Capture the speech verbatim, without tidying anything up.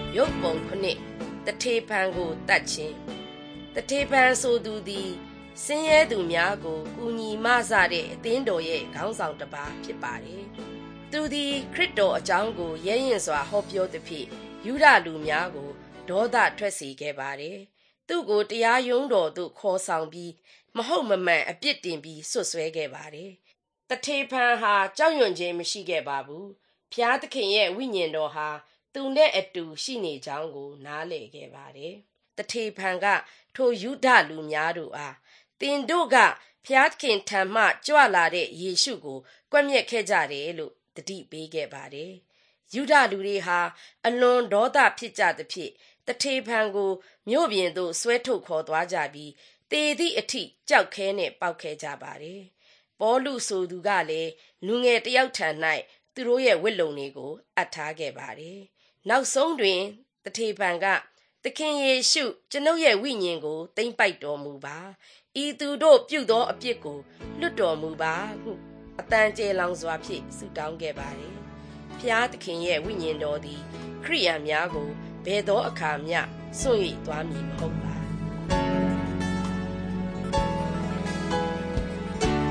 ရုပ်ပုံခုနှစ်တထေဖန်ကိုတတ်ခြင်းတထေဖန်ဆိုသူသည်ဆင်းရဲသူများကိုကူညီမဆတဲ့အသင်းတော်ရဲ့ခေါင်းဆောင်တစ်ပါးဖြစ်ပါတယ်။သူသည်ခရစ်တော်အကြောင်းကိုရဲရင်စွာဟောပြောသဖြင့်ယူဒလူများကိုဒေါသထွက်စေခဲ့ပါတယ်။သူ့ကိုတရားရုံးတော်သို့ခေါ်ဆောင်ပြီးမဟုတ်မမှန်အပြစ်တင်ပြီးဆွဆွဲခဲ့ပါတယ်။တထေဖန်ဟာကြောက်ရွံ့ခြင်းမရှိခဲ့ပါဘူး။ဖျားသခင်ရဲ့ဝိညာဉ်တော်ဟာသူနဲ့အတူရှိနေကြောင်းကိုနားလည်ခဲ့ပါတယ်။တထေဖန်ကထိုယူဒလူများတို့အားသင်တို့ကဖျားသခင်ထံမှကြွလာတဲ့ယေရှုကိုကွပ်မျက်ခဲ့ကြတယ်လို့တတိပေးခဲ့ပါတယ်။ယူဒလူတွေဟာအလွန်ဒေါသဖြစ်ကြသဖြင့်တထေဖန်ကိုမြို့ပြင်သို့ဆွဲထုတ်ခေါ်သွားကြပြီးတေသည့်အထိကြောက်ခဲနဲ့ပေါက်ခဲ့ကြပါတယ်။ပေါလုဆိုသူကလည်းလူငယ်တယောက်ထံ၌သူတို့ရဲ့ဝတ်လုံတွေကိုအပ်ထားခဲ့ပါတယ်။နောက်ဆုံးတွင်တထေဖန်ကသခင်ယေရှုကျွန်ုပ်ရဲ့ဝိညာဉ်ကိုသိမ်းပိုက်တော်မူပါဤသူတို့ပြုသောအပြစ်ကိုလွတ်တော်မူပါဟုအတန်ကျေလောင်စွာဖြင့်ဆုတောင်းခဲ့ပါတယ်။ဖျားသခင်ရဲ့ဝိညာဉ်တော်သည်ခရိယာများကိုဘယ်သောအခါမျှစွန့်၍သွားမည်မဟုတ်ပါ